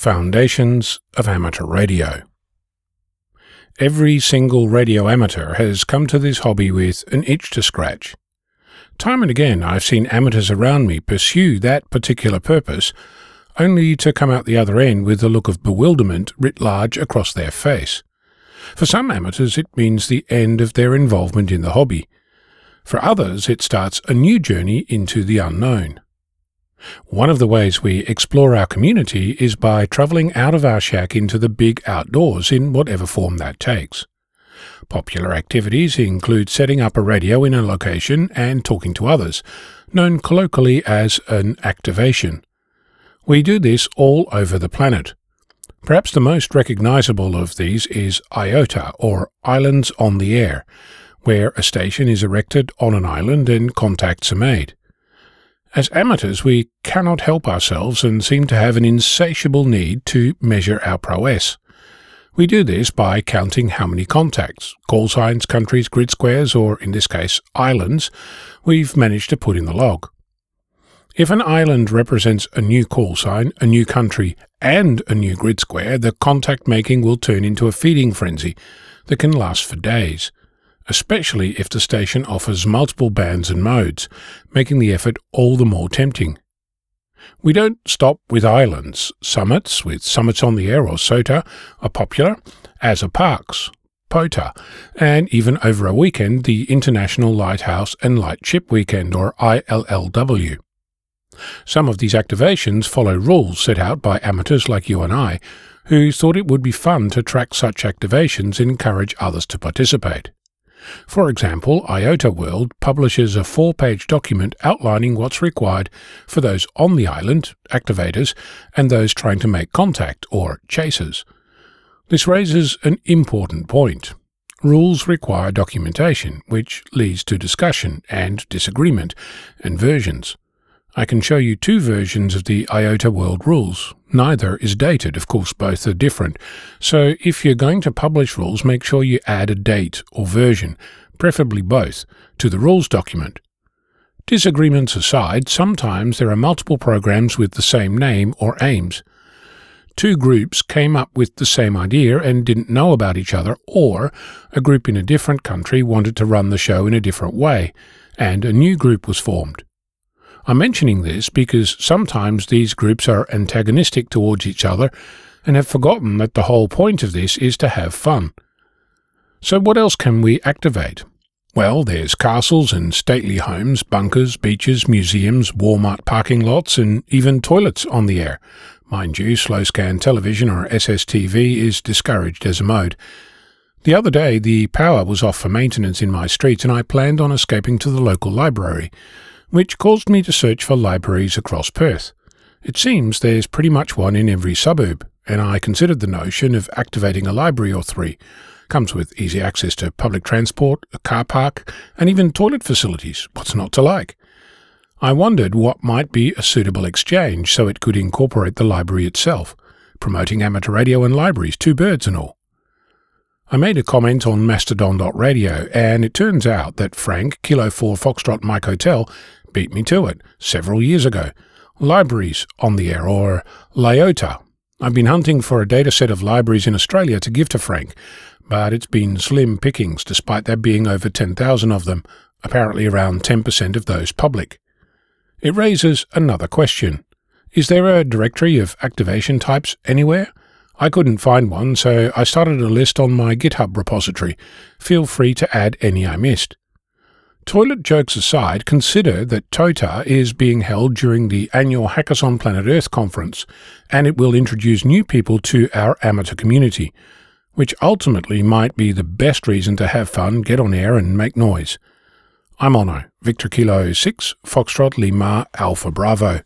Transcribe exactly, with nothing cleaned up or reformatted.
Foundations of Amateur Radio. Every single radio amateur has come to this hobby with an itch to scratch. Time and again I've seen amateurs around me pursue that particular purpose, only to come out the other end with a look of bewilderment writ large across their face. For some amateurs it means the end of their involvement in the hobby. For others it starts a new journey into the unknown. One of the ways we explore our community is by travelling out of our shack into the big outdoors in whatever form that takes. Popular activities include setting up a radio in a location and talking to others, known colloquially as an activation. We do this all over the planet. Perhaps the most recognisable of these is I O T A, or Islands on the Air, where a station is erected on an island and contacts are made. As amateurs, we cannot help ourselves and seem to have an insatiable need to measure our prowess. We do this by counting how many contacts, call signs, countries, grid squares, or in this case, islands, we've managed to put in the log. If an island represents a new call sign, a new country, and a new grid square, the contact making will turn into a feeding frenzy that can last for days, especially if the station offers multiple bands and modes, making the effort all the more tempting. We don't stop with islands. Summits, with Summits on the Air or S O T A, are popular, as are parks, P O T A, and even over a weekend, the International Lighthouse and Light Ship Weekend, or I L L W. Some of these activations follow rules set out by amateurs like you and I, who thought it would be fun to track such activations and encourage others to participate. For example, I O T A World publishes a four-page document outlining what's required for those on the island, activators, and those trying to make contact, or chasers. This raises an important point. Rules require documentation, which leads to discussion and disagreement, and versions. I can show you two versions of the I O T A World rules. Neither is dated, of course both are different, so if you're going to publish rules, make sure you add a date or version, preferably both, to the rules document. Disagreements aside, sometimes there are multiple programs with the same name or aims. Two groups came up with the same idea and didn't know about each other, or a group in a different country wanted to run the show in a different way, and a new group was formed. I'm mentioning this because sometimes these groups are antagonistic towards each other and have forgotten that the whole point of this is to have fun. So what else can we activate? Well, there's castles and stately homes, bunkers, beaches, museums, Walmart parking lots, and even toilets on the air. Mind you, slow scan television, or S S T V, is discouraged as a mode. The other day the power was off for maintenance in my street and I planned on escaping to the local library, which caused me to search for libraries across Perth. It seems there's pretty much one in every suburb, and I considered the notion of activating a library or three. Comes with easy access to public transport, a car park, and even toilet facilities. What's not to like? I wondered what might be a suitable exchange so it could incorporate the library itself, promoting amateur radio and libraries, two birds and all. I made a comment on Mastodon dot radio, and it turns out that Frank, Kilo four Foxtrot Mike Hotel, beat me to it several years ago. Libraries on the Air, or L I O T A. I've been hunting for a data set of libraries in Australia to give to Frank, but it's been slim pickings despite there being over ten thousand of them, apparently around ten percent of those public. It raises another question. Is there a directory of activation types anywhere? I couldn't find one, so I started a list on my GitHub repository. Feel free to add any I missed. Toilet jokes aside, consider that T O T A is being held during the annual Hackers on Planet Earth conference, and it will introduce new people to our amateur community, which ultimately might be the best reason to have fun, get on air and make noise. I'm Ono, Victor Kilo six, Foxtrot Lima Alpha Bravo.